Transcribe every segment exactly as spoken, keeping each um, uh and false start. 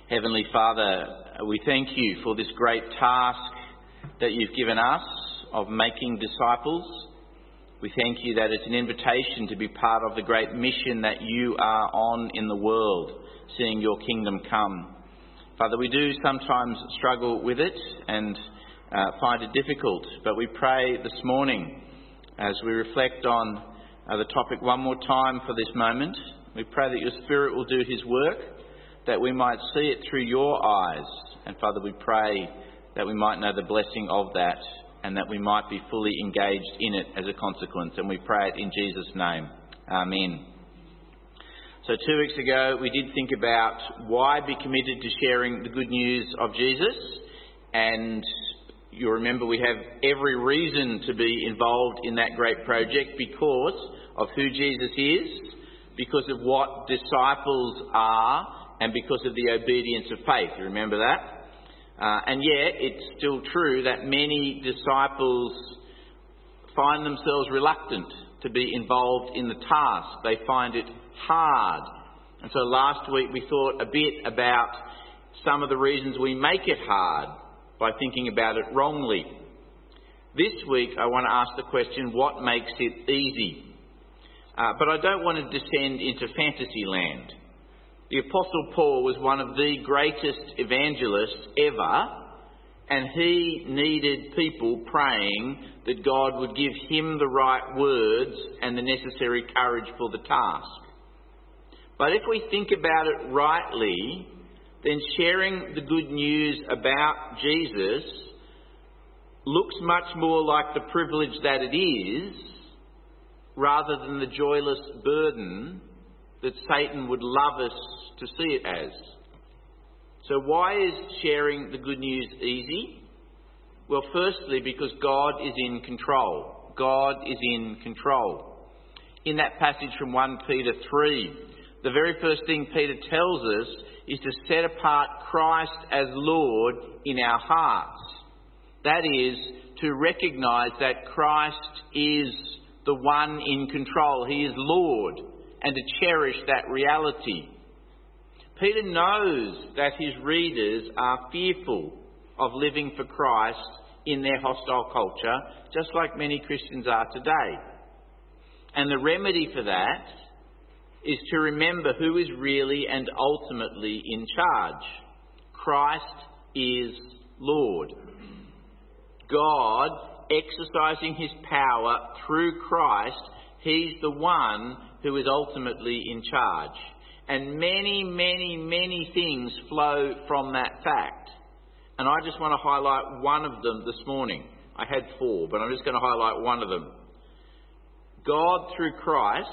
Heavenly Father, we thank you for this great task that you've given us of making disciples. We thank you that it's an invitation to be part of the great mission that you are on in the world, seeing your kingdom come. Father, we do sometimes struggle with it and uh, find it difficult, but we pray this morning as we reflect on uh, the topic one more time for this moment. We pray that your Spirit will do his work, that we might see it through your eyes. And Father, we pray that we might know the blessing of that and that we might be fully engaged in it as a consequence. And we pray it in Jesus' name. Amen. So two weeks ago, we did think about why be committed to sharing the good news of Jesus. And you'll remember we have every reason to be involved in that great project because of who Jesus is, because of what disciples are, and because of the obedience of faith. You remember that? Uh, and yet, it's still true that many disciples find themselves reluctant to be involved in the task. They find it hard. And so last week we thought a bit about some of the reasons we make it hard by thinking about it wrongly. This week I want to ask the question, what makes it easy? Uh, but I don't want to descend into fantasy land. The Apostle Paul was one of the greatest evangelists ever, and he needed people praying that God would give him the right words and the necessary courage for the task. But if we think about it rightly, then sharing the good news about Jesus looks much more like the privilege that it is, rather than the joyless burden that Satan would love us to see it as. So why is sharing the good news easy? Well, firstly, because God is in control. God is in control. In that passage from First Peter three, the very first thing Peter tells us is to set apart Christ as Lord in our hearts. That is, to recognise that Christ is the one in control. He is Lord, and to cherish that reality. Peter knows that his readers are fearful of living for Christ in their hostile culture, just like many Christians are today. And the remedy for that is to remember who is really and ultimately in charge. Christ is Lord. God, exercising his power through Christ, he's the one who is ultimately in charge. And many, many, many things flow from that fact. And I just want to highlight one of them this morning. I had four, but I'm just going to highlight one of them. God, through Christ,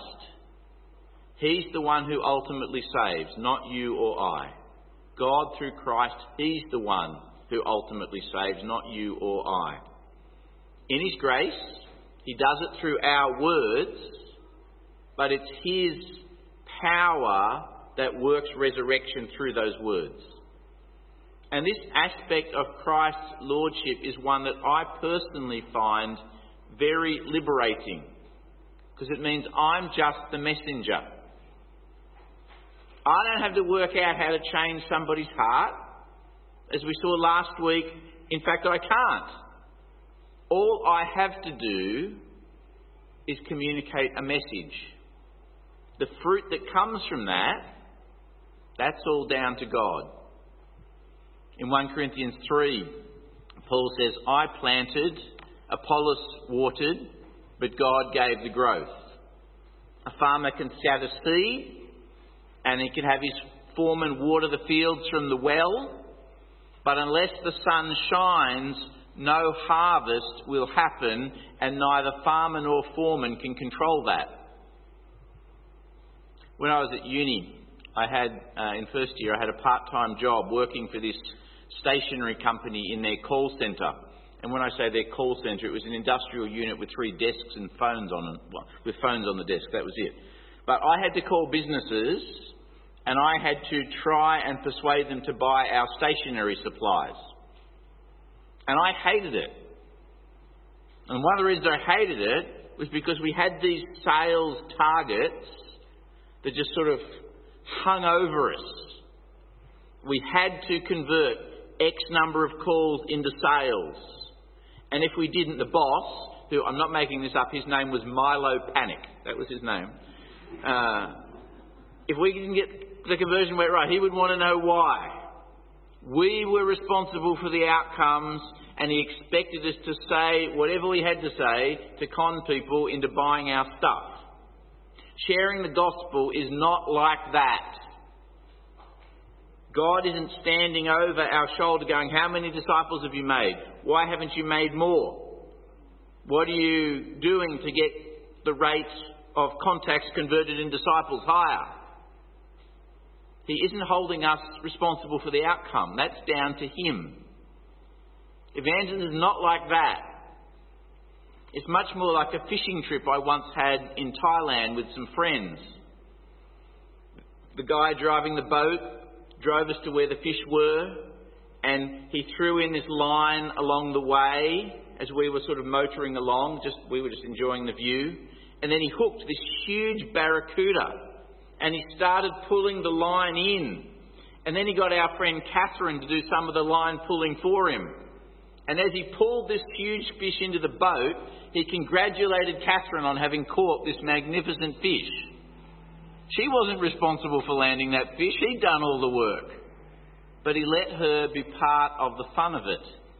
he's the one who ultimately saves, not you or I. God, through Christ, he's the one who ultimately saves, not you or I. In his grace, he does it through our words, but it's his power that works resurrection through those words. And this aspect of Christ's lordship is one that I personally find very liberating, because it means I'm just the messenger. I don't have to work out how to change somebody's heart. As we saw last week, in fact, I can't. All I have to do is communicate a message. The fruit that comes from that, that's all down to God. In First Corinthians three, Paul says, I planted, Apollos watered, but God gave the growth. A farmer can scatter seed, and he can have his foreman water the fields from the well, but unless the sun shines, no harvest will happen, and neither farmer nor foreman can control that. When I was at uni, I had, uh, in first year, I had a part-time job working for this stationery company in their call centre. And when I say their call centre, it was an industrial unit with three desks and phones on them, well, with phones on the desk, that was it. But I had to call businesses, and I had to try and persuade them to buy our stationery supplies. And I hated it. And one of the reasons I hated it was because we had these sales targets that just sort of hung over us. we had to convert X number of calls into sales. And if we didn't, the boss, who, I'm not making this up, his name was Milo Panic. That was his name. Uh, if we didn't get the conversion rate right, he would want to know why. We were responsible for the outcomes, and he expected us to say whatever we had to say to con people into buying our stuff. Sharing the gospel is not like that. God isn't standing over our shoulder going, how many disciples have you made? Why haven't you made more? What are you doing to get the rate of contacts converted in disciples higher? He isn't holding us responsible for the outcome. That's down to him. Evangelism is not like that. It's much more like a fishing trip I once had in Thailand with some friends. The guy driving the boat drove us to where the fish were, and he threw in this line along the way as we were sort of motoring along. Just we were just enjoying the view. And then he hooked this huge barracuda, and he started pulling the line in. And then he got our friend Catherine to do some of the line pulling for him. And as he pulled this huge fish into the boat, he congratulated Catherine on having caught this magnificent fish. She wasn't responsible for landing that fish. He'd done all the work. But he let her be part of the fun of it.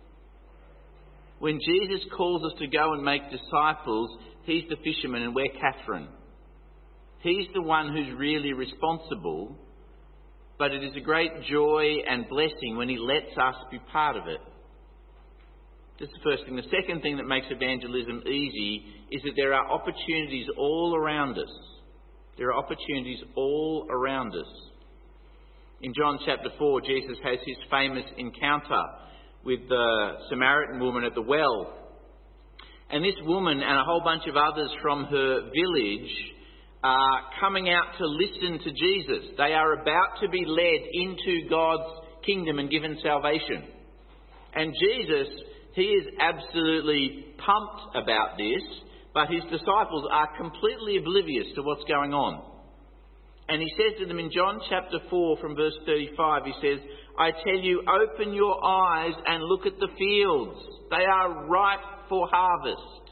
When Jesus calls us to go and make disciples, he's the fisherman and we're Catherine. He's the one who's really responsible, but it is a great joy and blessing when he lets us be part of it. That's the first thing. The second thing that makes evangelism easy is that there are opportunities all around us. There are opportunities all around us. In John chapter four, Jesus has his famous encounter with the Samaritan woman at the well. And this woman and a whole bunch of others from her village are coming out to listen to Jesus. They are about to be led into God's kingdom and given salvation. And Jesus, he is absolutely pumped about this, but his disciples are completely oblivious to what's going on. And he says to them in John chapter four from verse thirty-five, he says, I tell you, open your eyes and look at the fields. They are ripe for harvest.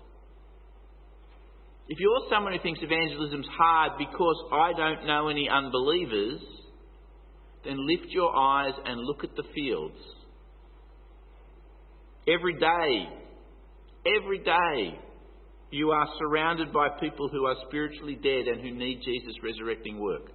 If you're someone who thinks evangelism's hard because I don't know any unbelievers, then lift your eyes and look at the fields. Every day, every day, you are surrounded by people who are spiritually dead and who need Jesus' resurrecting work.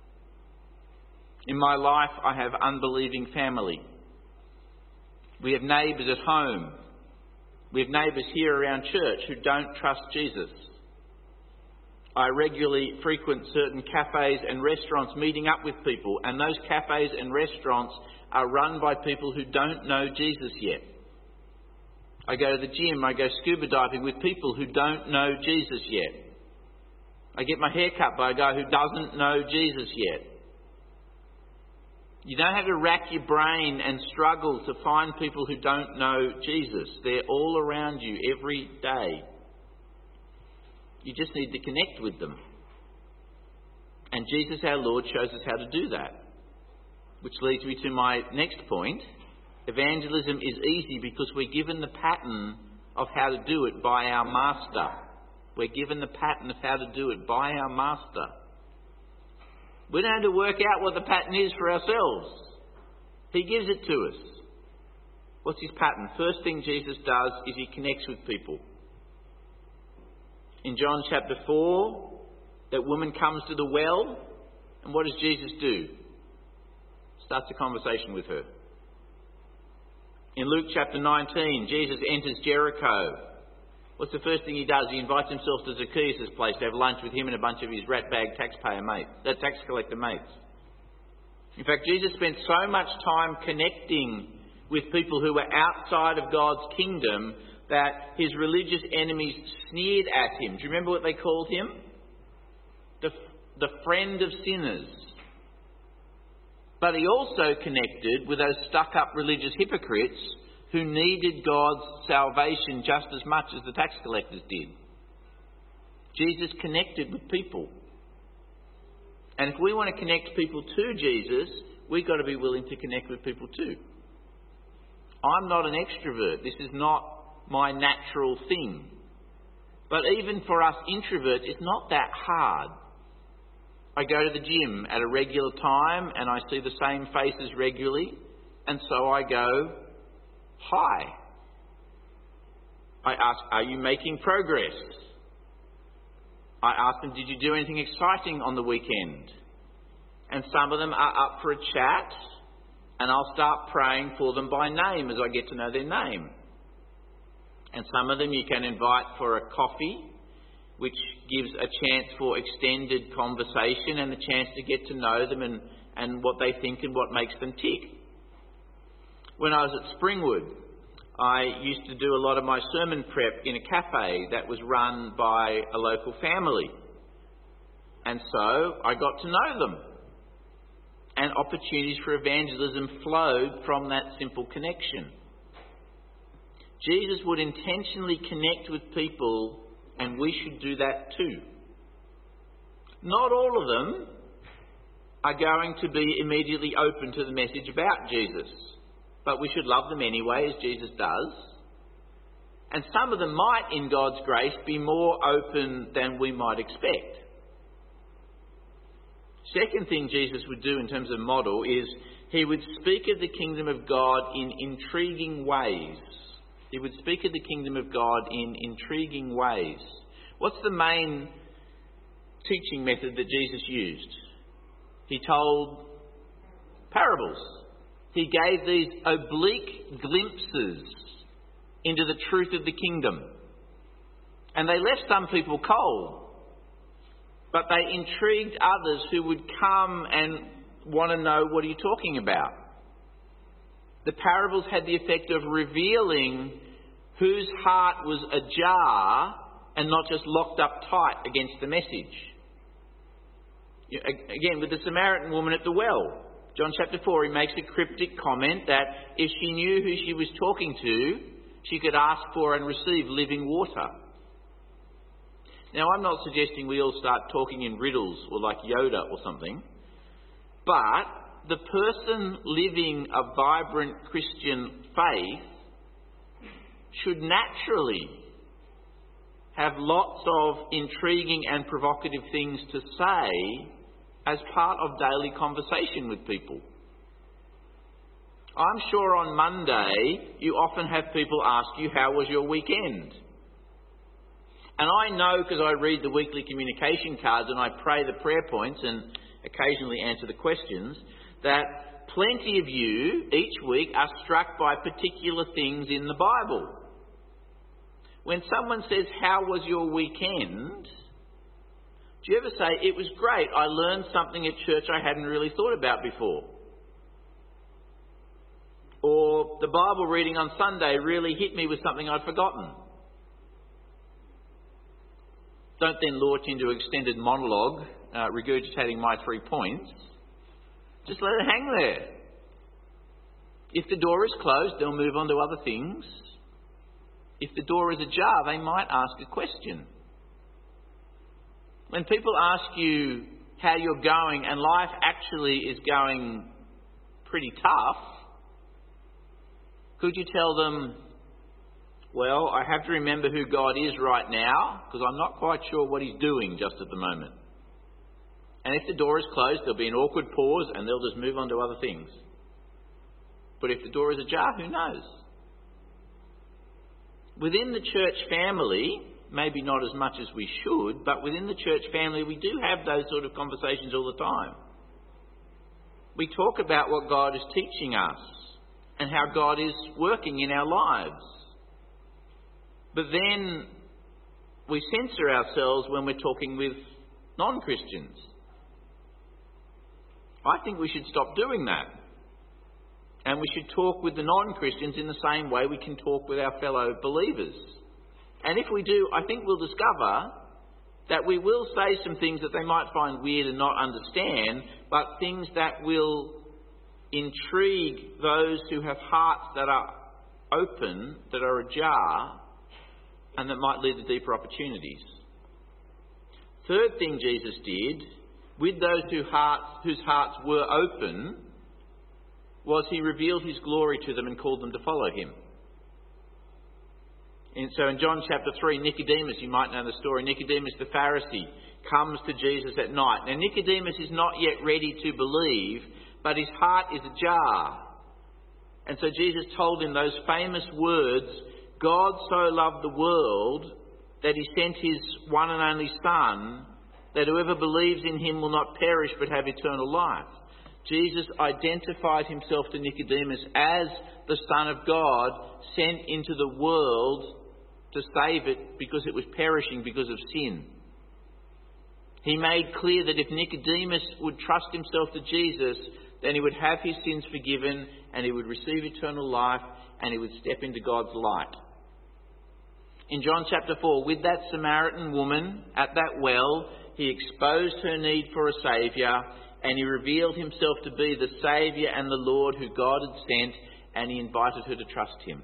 In my life, I have unbelieving family. We have neighbours at home. We have neighbours here around church who don't trust Jesus. I regularly frequent certain cafes and restaurants meeting up with people, and those cafes and restaurants are run by people who don't know Jesus yet. I go to the gym, I go scuba diving with people who don't know Jesus yet. I get my hair cut by a guy who doesn't know Jesus yet. You don't have to rack your brain and struggle to find people who don't know Jesus. They're all around you every day. You just need to connect with them. And Jesus our Lord shows us how to do that. Which leads me to my next point. Evangelism is easy because we're given the pattern of how to do it by our Master. We're given the pattern of how to do it by our Master. We don't have to work out what the pattern is for ourselves. He gives it to us. What's his pattern? First thing Jesus does is he connects with people. In John chapter four, that woman comes to the well, and what does Jesus do? Starts a conversation with her. In Luke chapter nineteen, Jesus enters Jericho. What's the first thing he does? He invites himself to Zacchaeus' place to have lunch with him and a bunch of his ratbag taxpayer mates, uh, tax collector mates. In fact, Jesus spent so much time connecting with people who were outside of God's kingdom that his religious enemies sneered at him. Do you remember what they called him? The, the friend of sinners. But he also connected with those stuck-up religious hypocrites who needed God's salvation just as much as the tax collectors did. Jesus connected with people. And if we want to connect people to Jesus, we've got to be willing to connect with people too. I'm not an extrovert. This is not my natural thing. But even for us introverts, it's not that hard. I go to the gym at a regular time and I see the same faces regularly, and so I go, hi. I ask, are you making progress? I ask them, did you do anything exciting on the weekend? And some of them are up for a chat, and I'll start praying for them by name as I get to know their name. And some of them you can invite for a coffee, which gives a chance for extended conversation and the chance to get to know them and, and what they think and what makes them tick. When I was at Springwood, I used to do a lot of my sermon prep in a cafe that was run by a local family. And so I got to know them. And opportunities for evangelism flowed from that simple connection. Jesus would intentionally connect with people, and we should do that too. Not all of them are going to be immediately open to the message about Jesus, but we should love them anyway, as Jesus does. And some of them might, in God's grace, be more open than we might expect. Second thing Jesus would do in terms of model is he would speak of the kingdom of God in intriguing ways. He would speak of the kingdom of God in intriguing ways. What's the main teaching method that Jesus used? He told parables. He gave these oblique glimpses into the truth of the kingdom. And they left some people cold. But they intrigued others who would come and want to know, what are you talking about? The parables had the effect of revealing whose heart was ajar and not just locked up tight against the message. Again, with the Samaritan woman at the well, John chapter four, he makes a cryptic comment that if she knew who she was talking to, she could ask for and receive living water. Now, I'm not suggesting we all start talking in riddles or like Yoda or something, but the person living a vibrant Christian faith should naturally have lots of intriguing and provocative things to say as part of daily conversation with people. I'm sure on Monday you often have people ask you, how was your weekend? And I know, because I read the weekly communication cards and I pray the prayer points and occasionally answer the questions, that plenty of you each week are struck by particular things in the Bible. When someone says, how was your weekend? Do you ever say, it was great, I learned something at church I hadn't really thought about before? Or the Bible reading on Sunday really hit me with something I'd forgotten. Don't then launch into an extended monologue, uh, regurgitating my three points. Just let it hang there. If the door is closed, they'll move on to other things. If the door is ajar, they might ask a question. When people ask you how you're going and life actually is going pretty tough, could you tell them, well, I have to remember who God is right now because I'm not quite sure what he's doing just at the moment. And if the door is closed, there'll be an awkward pause and they'll just move on to other things. But if the door is ajar, who knows? Within the church family, maybe not as much as we should, but within the church family we do have those sort of conversations all the time. We talk about what God is teaching us and how God is working in our lives. But then we censor ourselves when we're talking with non-Christians. I think we should stop doing that. And we should talk with the non-Christians in the same way we can talk with our fellow believers. And if we do, I think we'll discover that we will say some things that they might find weird and not understand, but things that will intrigue those who have hearts that are open, that are ajar, and that might lead to deeper opportunities. Third thing Jesus did, with those who hearts, whose hearts were open, was he revealed his glory to them and called them to follow him. And so in John chapter three, Nicodemus, you might know the story, Nicodemus the Pharisee comes to Jesus at night. Now Nicodemus is not yet ready to believe, but his heart is ajar. And so Jesus told him those famous words, God so loved the world that he sent his one and only Son, that whoever believes in him will not perish but have eternal life. Jesus identified himself to Nicodemus as the Son of God sent into the world to save it because it was perishing because of sin. He made clear that if Nicodemus would trust himself to Jesus, then he would have his sins forgiven and he would receive eternal life and he would step into God's light. In John chapter four, with that Samaritan woman at that well, he exposed her need for a saviour and he revealed himself to be the Saviour and the Lord who God had sent, and he invited her to trust him.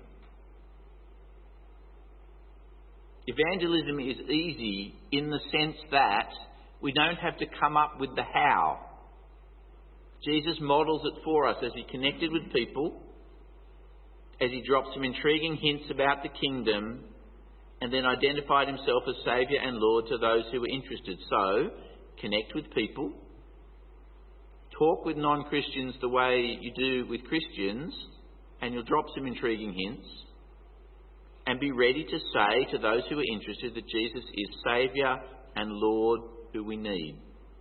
Evangelism is easy in the sense that we don't have to come up with the how. Jesus models it for us as he connected with people, as he dropped some intriguing hints about the kingdom, and then identified himself as Saviour and Lord to those who were interested. So, connect with people, talk with non-Christians the way you do with Christians, and you'll drop some intriguing hints, and be ready to say to those who are interested that Jesus is Saviour and Lord who we need.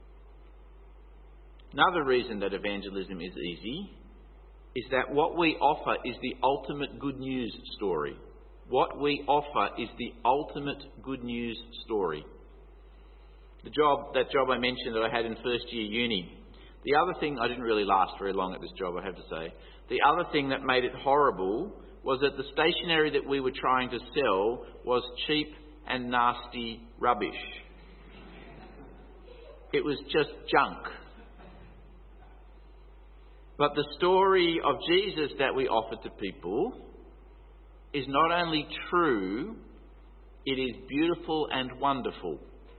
Another reason that evangelism is easy is that what we offer is the ultimate good news story. What we offer is the ultimate good news story. The job, that job I mentioned that I had in first year uni, the other thing, I didn't really last very long at this job, I have to say. The other thing that made it horrible was that the stationery that we were trying to sell was cheap and nasty rubbish. It was just junk. But the story of Jesus that we offer to people is not only true, it is beautiful and wonderful.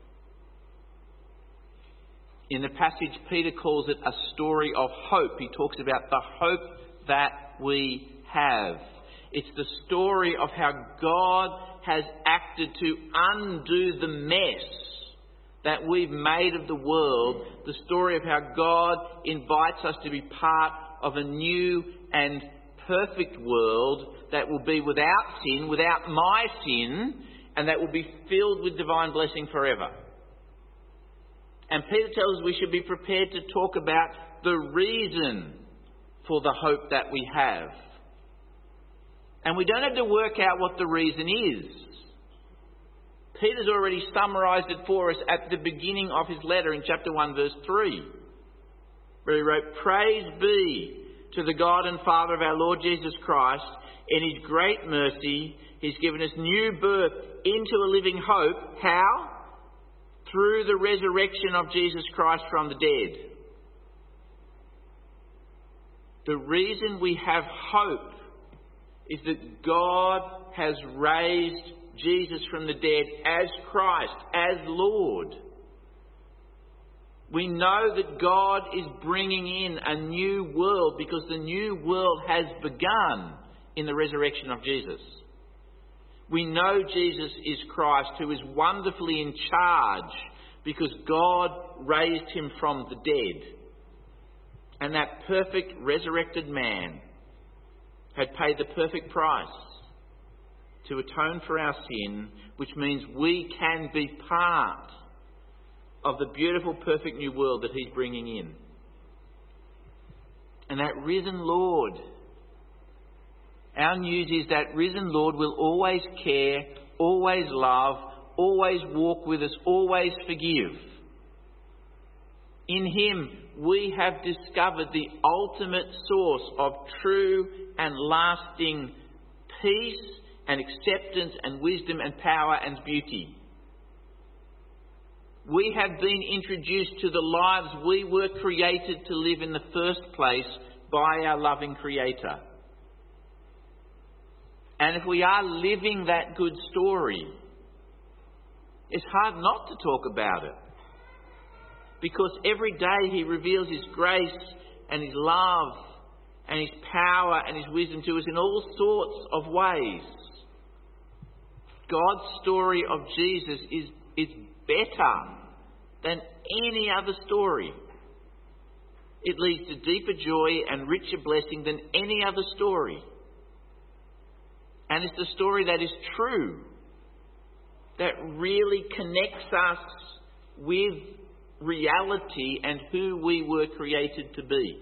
In the passage, Peter calls it a story of hope. He talks about the hope that we have. It's the story of how God has acted to undo the mess that we've made of the world. The story of how God invites us to be part of a new and perfect world that will be without sin, without my sin, and that will be filled with divine blessing forever. And Peter tells us we should be prepared to talk about the reason for the hope that we have. And we don't have to work out what the reason is. Peter's already summarised it for us at the beginning of his letter in chapter one, verse three, where he wrote, "Praise be to the God and Father of our Lord Jesus Christ. In his great mercy, he's given us new birth into a living hope." How? Through the resurrection of Jesus Christ from the dead. The reason we have hope is that God has raised Jesus from the dead as Christ, as Lord. We know that God is bringing in a new world because the new world has begun in the resurrection of Jesus. We know Jesus is Christ, who is wonderfully in charge because God raised him from the dead. And that perfect resurrected man had paid the perfect price to atone for our sin, which means we can be part of the beautiful, perfect new world that he's bringing in. And that risen Lord, our news is that risen Lord will always care, always love, always walk with us, always forgive. In him, we have discovered the ultimate source of true and lasting peace and acceptance and wisdom and power and beauty. We have been introduced to the lives we were created to live in the first place by our loving Creator. And if we are living that good story, it's hard not to talk about it. Because every day he reveals his grace and his love and His power and His wisdom to us in all sorts of ways. God's story of Jesus is, is better than any other story. It leads to deeper joy and richer blessing than any other story. And it's the story that is true, that really connects us with reality and who we were created to be.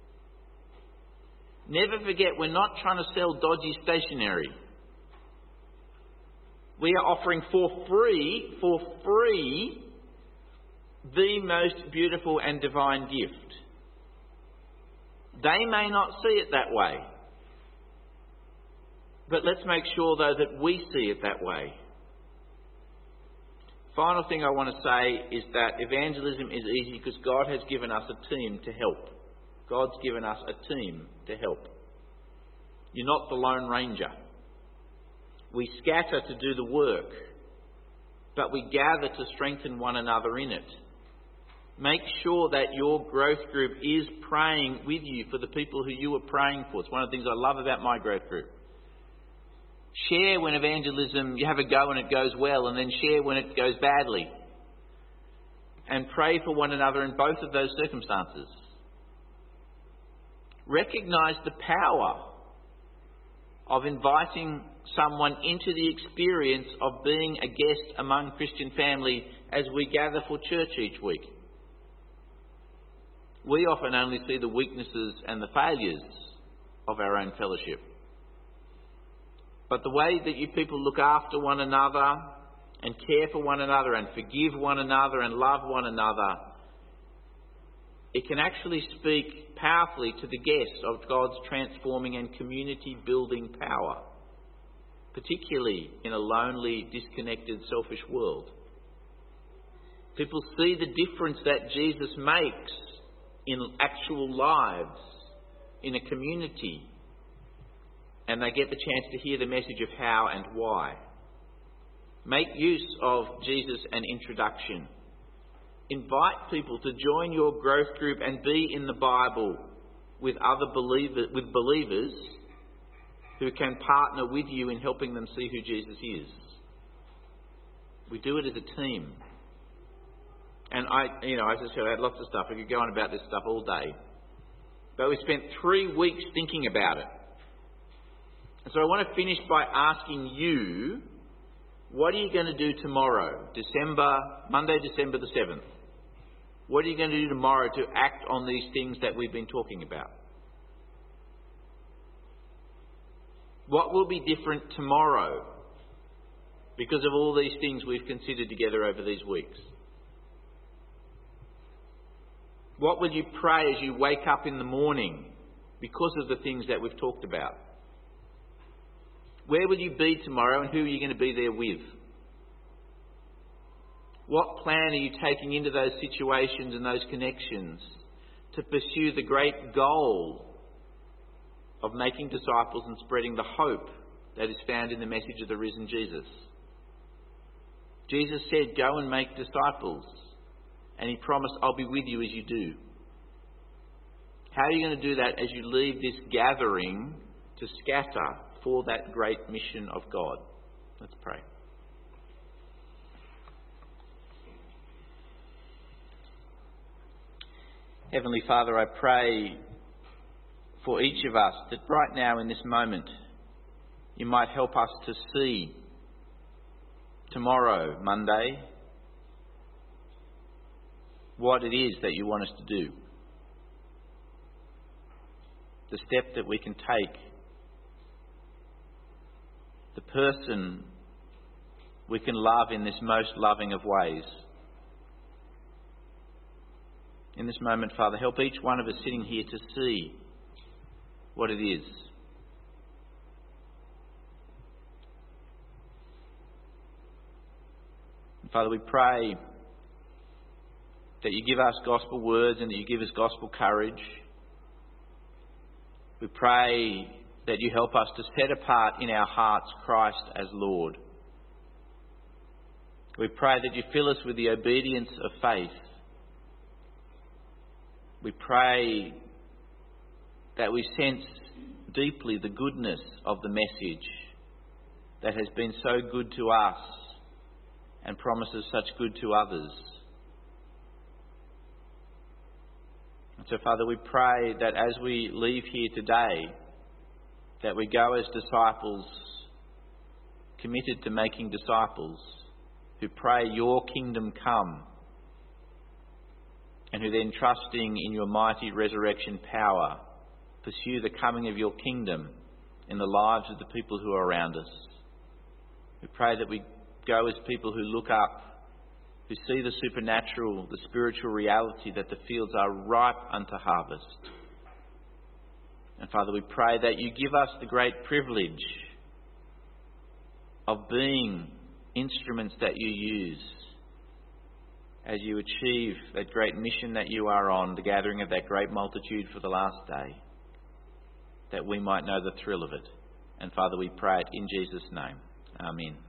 Never forget, we're not trying to sell dodgy stationery. We are offering for free, for free, the most beautiful and divine gift. They may not see it that way. But let's make sure, though, that we see it that way. Final thing I want to say is that evangelism is easy because God has given us a team to help. God's given us a team to help. You're not the Lone Ranger. We scatter to do the work, but we gather to strengthen one another in it. Make sure that your growth group is praying with you for the people who you are praying for. It's one of the things I love about my growth group. Share when evangelism, you have a go and it goes well, and then share when it goes badly. And pray for one another in both of those circumstances. Recognise the power of inviting someone into the experience of being a guest among Christian family as we gather for church each week. We often only see the weaknesses and the failures of our own fellowship. But the way that you people look after one another and care for one another and forgive one another and love one another, it can actually speak powerfully to the guests of God's transforming and community-building power, particularly in a lonely, disconnected, selfish world. People see the difference that Jesus makes in actual lives, in a community, and they get the chance to hear the message of how and why. Make use of Jesus and introduction. Invite people to join your growth group and be in the Bible with other believers, with believers who can partner with you in helping them see who Jesus is. We do it as a team. And I, you know, as I said, I had lots of stuff. I could go on about this stuff all day. But we spent three weeks thinking about it. And so I want to finish by asking you, what are you going to do tomorrow, December, Monday, December the seventh? What are you going to do tomorrow to act on these things that we've been talking about? What will be different tomorrow because of all these things we've considered together over these weeks? What will you pray as you wake up in the morning because of the things that we've talked about? Where will you be tomorrow and who are you going to be there with? What plan are you taking into those situations and those connections to pursue the great goal of making disciples and spreading the hope that is found in the message of the risen Jesus? Jesus said, "Go and make disciples." And He promised, "I'll be with you as you do." How are you going to do that as you leave this gathering to scatter for that great mission of God? Let's pray. Heavenly Father, I pray for each of us that right now in this moment you might help us to see tomorrow, Monday, what it is that you want us to do. The step that we can take. The person we can love in this most loving of ways. In this moment, Father, help each one of us sitting here to see what it is. And Father, we pray that you give us gospel words and that you give us gospel courage. We pray that you help us to set apart in our hearts Christ as Lord. We pray that you fill us with the obedience of faith. We pray that we sense deeply the goodness of the message that has been so good to us and promises such good to others. And so, Father, we pray that as we leave here today, that we go as disciples, committed to making disciples, who pray your kingdom come, and who then, trusting in your mighty resurrection power, pursue the coming of your kingdom in the lives of the people who are around us. We pray that we go as people who look up, who see the supernatural, the spiritual reality that the fields are ripe unto harvest. And Father, we pray that you give us the great privilege of being instruments that you use as you achieve that great mission that you are on, the gathering of that great multitude for the last day, that we might know the thrill of it. And Father, we pray it in Jesus' name. Amen.